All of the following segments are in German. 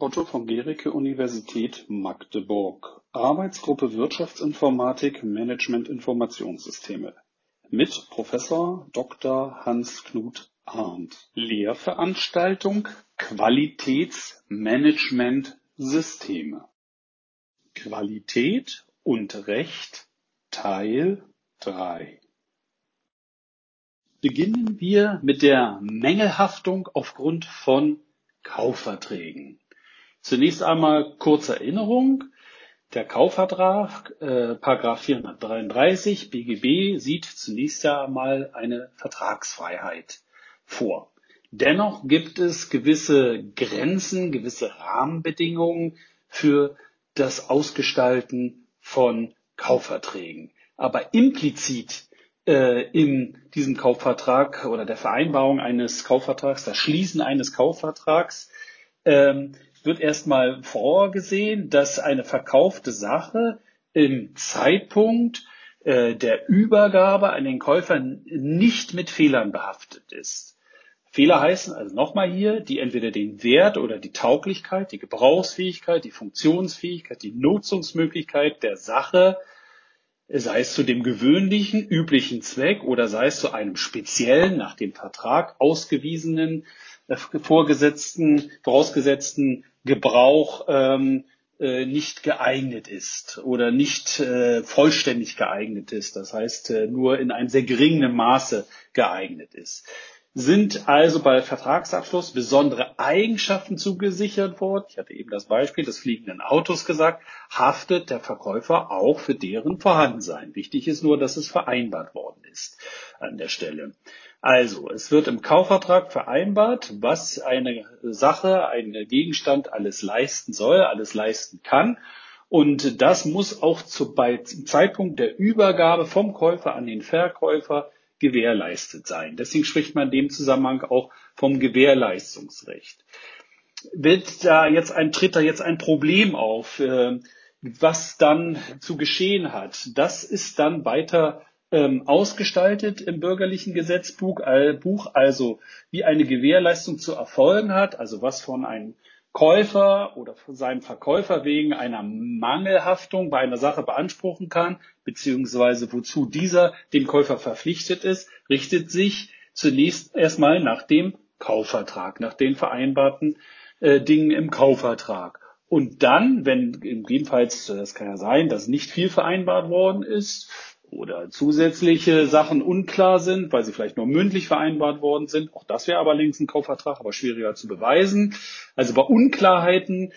Otto von Guericke, Universität Magdeburg. Arbeitsgruppe Wirtschaftsinformatik, Management Informationssysteme mit Professor Dr. Hans-Knut Arndt. Lehrveranstaltung Qualitätsmanagementsysteme. Qualität und Recht Teil 3. Beginnen wir mit der Mängelhaftung aufgrund von Kaufverträgen. Zunächst einmal kurze Erinnerung. Der Kaufvertrag, Paragraph 433 BGB, sieht zunächst einmal eine Vertragsfreiheit vor. Dennoch gibt es gewisse Grenzen, gewisse Rahmenbedingungen für das Ausgestalten von Kaufverträgen. Aber implizit in diesem Kaufvertrag oder der Vereinbarung eines Kaufvertrags, das Schließen eines Kaufvertrags, wird erstmal vorgesehen, dass eine verkaufte Sache im Zeitpunkt der Übergabe an den Käufer nicht mit Fehlern behaftet ist. Fehler heißen also nochmal hier, die entweder den Wert oder die Tauglichkeit, die Gebrauchsfähigkeit, die Funktionsfähigkeit, die Nutzungsmöglichkeit der Sache, sei es zu dem gewöhnlichen, üblichen Zweck oder sei es zu einem speziellen, nach dem Vertrag ausgewiesenen, vorausgesetzten Gebrauch nicht geeignet ist oder nicht vollständig geeignet ist. Das heißt, nur in einem sehr geringen Maße geeignet ist. Sind also bei Vertragsabschluss besondere Eigenschaften zugesichert worden. Ich hatte eben das Beispiel des fliegenden Autos gesagt, haftet der Verkäufer auch für deren Vorhandensein. Wichtig ist nur, dass es vereinbart worden ist an der Stelle. Also, es wird im Kaufvertrag vereinbart, was eine Sache, ein Gegenstand alles leisten soll, alles leisten kann. Und das muss auch zum Zeitpunkt der Übergabe vom Käufer an den Verkäufer gewährleistet sein. Deswegen spricht man in dem Zusammenhang auch vom Gewährleistungsrecht. Tritt da jetzt ein Problem auf, was dann zu geschehen hat? Das ist dann weiter ausgestaltet im bürgerlichen Gesetzbuch, also wie eine Gewährleistung zu erfolgen hat, also was von einem Käufer oder von seinem Verkäufer wegen einer Mangelhaftung bei einer Sache beanspruchen kann, beziehungsweise wozu dieser dem Käufer verpflichtet ist, richtet sich zunächst erstmal nach dem Kaufvertrag, nach den vereinbarten Dingen im Kaufvertrag. Und dann, wenn jedenfalls, das kann ja sein, dass nicht viel vereinbart worden ist, oder zusätzliche Sachen unklar sind, weil sie vielleicht nur mündlich vereinbart worden sind. Auch das wäre aber längst ein Kaufvertrag, aber schwieriger zu beweisen. Also bei Unklarheiten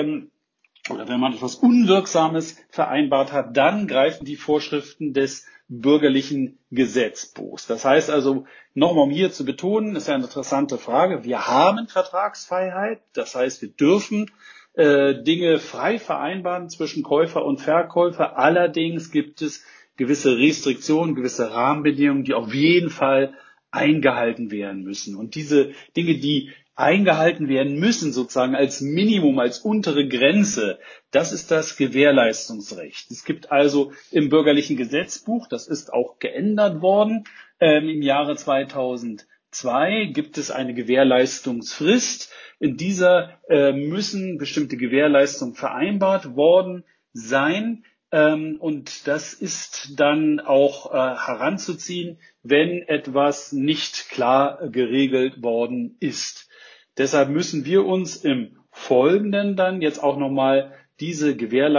oder wenn man etwas Unwirksames vereinbart hat, dann greifen die Vorschriften des bürgerlichen Gesetzbuchs. Das heißt also, nochmal um hier zu betonen, ist ja eine interessante Frage. Wir haben Vertragsfreiheit, das heißt, wir dürfen Dinge frei vereinbaren zwischen Käufer und Verkäufer. Allerdings gibt es gewisse Restriktionen, gewisse Rahmenbedingungen, die auf jeden Fall eingehalten werden müssen. Und diese Dinge, die eingehalten werden müssen, sozusagen als Minimum, als untere Grenze, das ist das Gewährleistungsrecht. Es gibt also im bürgerlichen Gesetzbuch, das ist auch geändert worden, im Jahre 2002 gibt es eine Gewährleistungsfrist. In dieser müssen bestimmte Gewährleistungen vereinbart worden sein. Und das ist dann auch heranzuziehen, wenn etwas nicht klar geregelt worden ist. Deshalb müssen wir uns im Folgenden dann jetzt auch nochmal diese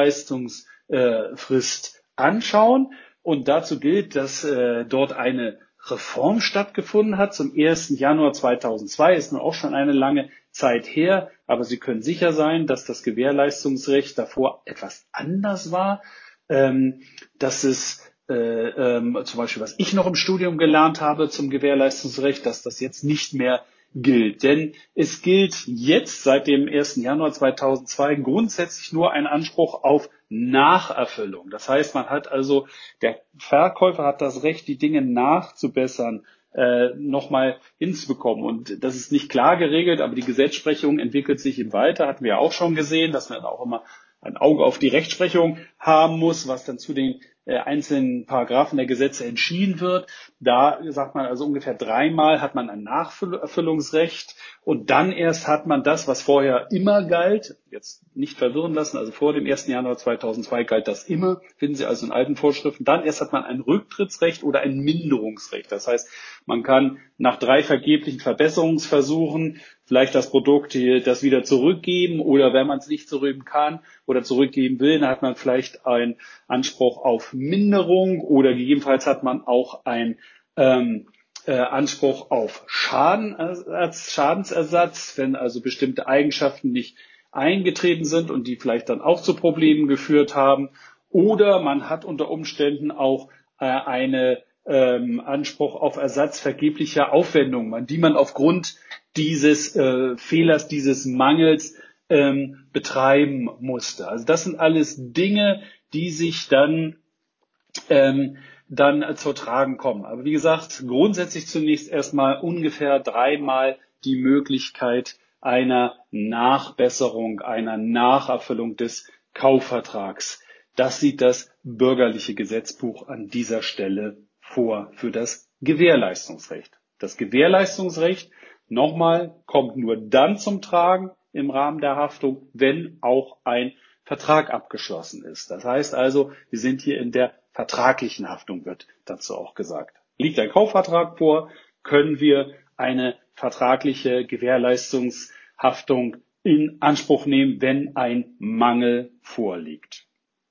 Gewährleistungsfrist anschauen. Und dazu gilt, dass dort eine Reform stattgefunden hat zum 1. Januar 2002, ist nun auch schon eine lange Zeit her, aber Sie können sicher sein, dass das Gewährleistungsrecht davor etwas anders war, dass es zum Beispiel, was ich noch im Studium gelernt habe zum Gewährleistungsrecht, dass das jetzt nicht mehr gilt. Denn es gilt jetzt seit dem 1. Januar 2002 grundsätzlich nur ein Anspruch auf Nacherfüllung. Das heißt, der Verkäufer hat das Recht, die Dinge nachzubessern, nochmal hinzubekommen. Und das ist nicht klar geregelt, aber die Gesetzesprechung entwickelt sich eben weiter, hatten wir ja auch schon gesehen, dass man auch immer ein Auge auf die Rechtsprechung haben muss, was dann zu den einzelnen Paragraphen der Gesetze entschieden wird. Da sagt man also ungefähr 3-mal hat man ein Nacherfüllungsrecht und dann erst hat man das, was vorher immer galt, jetzt nicht verwirren lassen, also vor dem 1. Januar 2002 galt das immer, finden Sie also in alten Vorschriften, dann erst hat man ein Rücktrittsrecht oder ein Minderungsrecht. Das heißt, man kann nach 3 vergeblichen Verbesserungsversuchen vielleicht das Produkt das wieder zurückgeben oder wenn man es nicht zurückgeben kann oder zurückgeben will, dann hat man vielleicht einen Anspruch auf Minderung oder gegebenenfalls hat man auch einen Anspruch auf Schadensersatz, wenn also bestimmte Eigenschaften nicht eingetreten sind und die vielleicht dann auch zu Problemen geführt haben. Oder man hat unter Umständen auch einen Anspruch auf Ersatz vergeblicher Aufwendungen, die man aufgrund dieses Fehlers, dieses Mangels betreiben musste. Also das sind alles Dinge, die sich dann zur Tragen kommen. Aber wie gesagt, grundsätzlich zunächst erstmal ungefähr 3-mal die Möglichkeit einer Nachbesserung, einer Nacherfüllung des Kaufvertrags. Das sieht das bürgerliche Gesetzbuch an dieser Stelle vor für das Gewährleistungsrecht. Das Gewährleistungsrecht, nochmal, kommt nur dann zum Tragen im Rahmen der Haftung, wenn auch ein Vertrag abgeschlossen ist. Das heißt also, wir sind hier in der vertraglichen Haftung, wird dazu auch gesagt. Liegt ein Kaufvertrag vor, können wir eine vertragliche Gewährleistungshaftung in Anspruch nehmen, wenn ein Mangel vorliegt.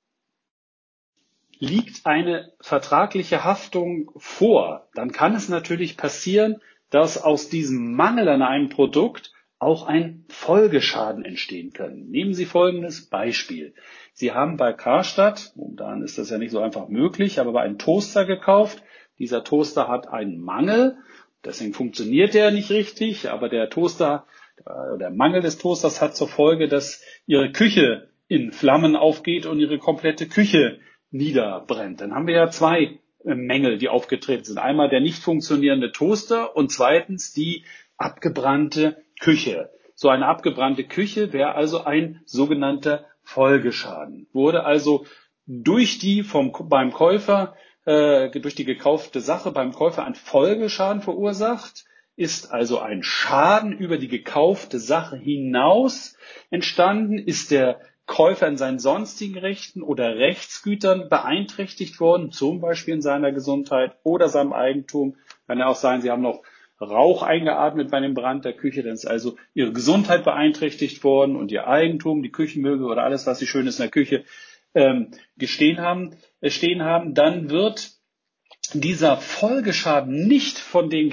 Liegt eine vertragliche Haftung vor, dann kann es natürlich passieren, dass aus diesem Mangel an einem Produkt auch ein Folgeschaden entstehen kann. Nehmen Sie folgendes Beispiel. Sie haben bei Karstadt, momentan ist das ja nicht so einfach möglich, aber einen Toaster gekauft. Dieser Toaster hat einen Mangel, deswegen funktioniert der nicht richtig, aber der Mangel des Toasters hat zur Folge, dass Ihre Küche in Flammen aufgeht und Ihre komplette Küche niederbrennt. Dann haben wir ja 2 Mängel, die aufgetreten sind. Einmal der nicht funktionierende Toaster und zweitens die abgebrannte Küche. So eine abgebrannte Küche wäre also ein sogenannter Folgeschaden. Wurde also durch die beim Käufer, durch die gekaufte Sache beim Käufer ein Folgeschaden verursacht, ist also ein Schaden über die gekaufte Sache hinaus entstanden, ist der Käufer in seinen sonstigen Rechten oder Rechtsgütern beeinträchtigt worden, zum Beispiel in seiner Gesundheit oder seinem Eigentum. Kann ja auch sein, Sie haben noch Rauch eingeatmet bei dem Brand der Küche, dann ist also Ihre Gesundheit beeinträchtigt worden und Ihr Eigentum, die Küchenmöbel oder alles, was Sie Schönes in der Küche stehen haben, dann wird dieser Folgeschaden nicht von den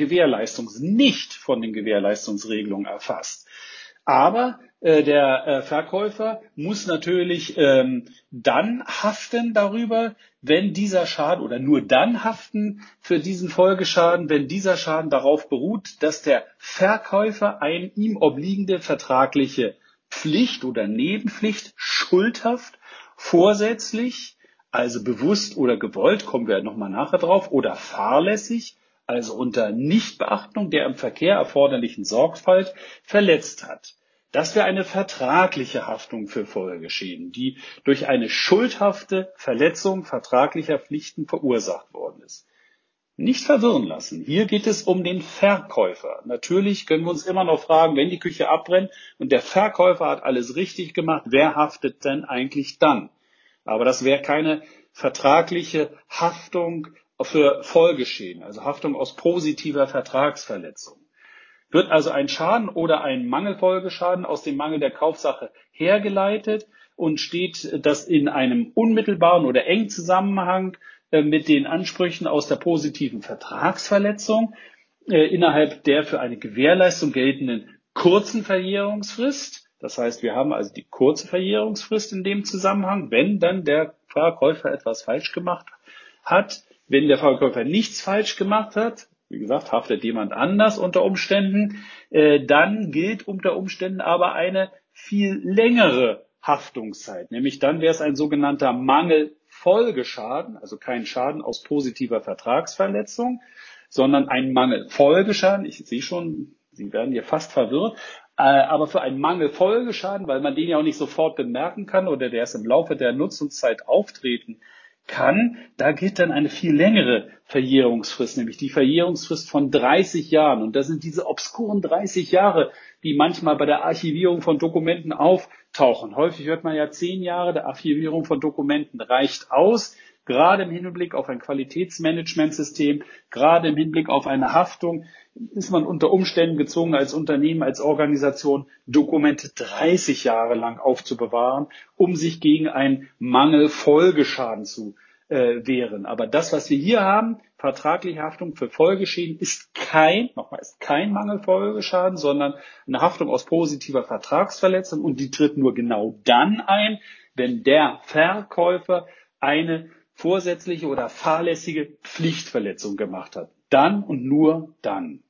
Gewährleistungsregelungen erfasst. Aber der Verkäufer muss natürlich dann haften darüber, wenn dieser Schaden oder nur dann haften für diesen Folgeschaden, wenn dieser Schaden darauf beruht, dass der Verkäufer eine ihm obliegende vertragliche Pflicht oder Nebenpflicht schuldhaft, vorsätzlich, also bewusst oder gewollt, kommen wir nochmal nachher drauf, oder fahrlässig, also unter Nichtbeachtung der im Verkehr erforderlichen Sorgfalt verletzt hat. Das wäre eine vertragliche Haftung für Folgeschäden, die durch eine schuldhafte Verletzung vertraglicher Pflichten verursacht worden ist. Nicht verwirren lassen. Hier geht es um den Verkäufer. Natürlich können wir uns immer noch fragen, wenn die Küche abbrennt und der Verkäufer hat alles richtig gemacht, wer haftet denn eigentlich dann? Aber das wäre keine vertragliche Haftung für Folgeschäden, also Haftung aus positiver Vertragsverletzung. Wird also ein Schaden oder ein Mangelfolgeschaden aus dem Mangel der Kaufsache hergeleitet und steht das in einem unmittelbaren oder engen Zusammenhang mit den Ansprüchen aus der positiven Vertragsverletzung innerhalb der für eine Gewährleistung geltenden kurzen Verjährungsfrist. Das heißt, wir haben also die kurze Verjährungsfrist in dem Zusammenhang, wenn dann der Verkäufer etwas falsch gemacht hat. Wenn der Verkäufer nichts falsch gemacht hat, wie gesagt, haftet jemand anders unter Umständen, dann gilt unter Umständen aber eine viel längere Haftungszeit. Nämlich dann wäre es ein sogenannter Mangelfolgeschaden, also kein Schaden aus positiver Vertragsverletzung, sondern ein Mangelfolgeschaden. Ich sehe schon, Sie werden hier fast verwirrt. Aber für einen Mangelfolgeschaden, weil man den ja auch nicht sofort bemerken kann oder der erst im Laufe der Nutzungszeit auftreten kann, da gilt dann eine viel längere Verjährungsfrist, nämlich die Verjährungsfrist von 30 Jahren. Und das sind diese obskuren 30 Jahre, die manchmal bei der Archivierung von Dokumenten auftauchen. Häufig hört man ja 10 Jahre der Archivierung von Dokumenten reicht aus. Gerade im Hinblick auf ein Qualitätsmanagementsystem, gerade im Hinblick auf eine Haftung, ist man unter Umständen gezwungen, als Unternehmen, als Organisation Dokumente 30 Jahre lang aufzubewahren, um sich gegen einen Mangelfolgeschaden zu wehren. Aber das, was wir hier haben, vertragliche Haftung für Folgeschäden, ist kein Mangelfolgeschaden, sondern eine Haftung aus positiver Vertragsverletzung, und die tritt nur genau dann ein, wenn der Verkäufer eine vorsätzliche oder fahrlässige Pflichtverletzung gemacht hat. Dann und nur dann.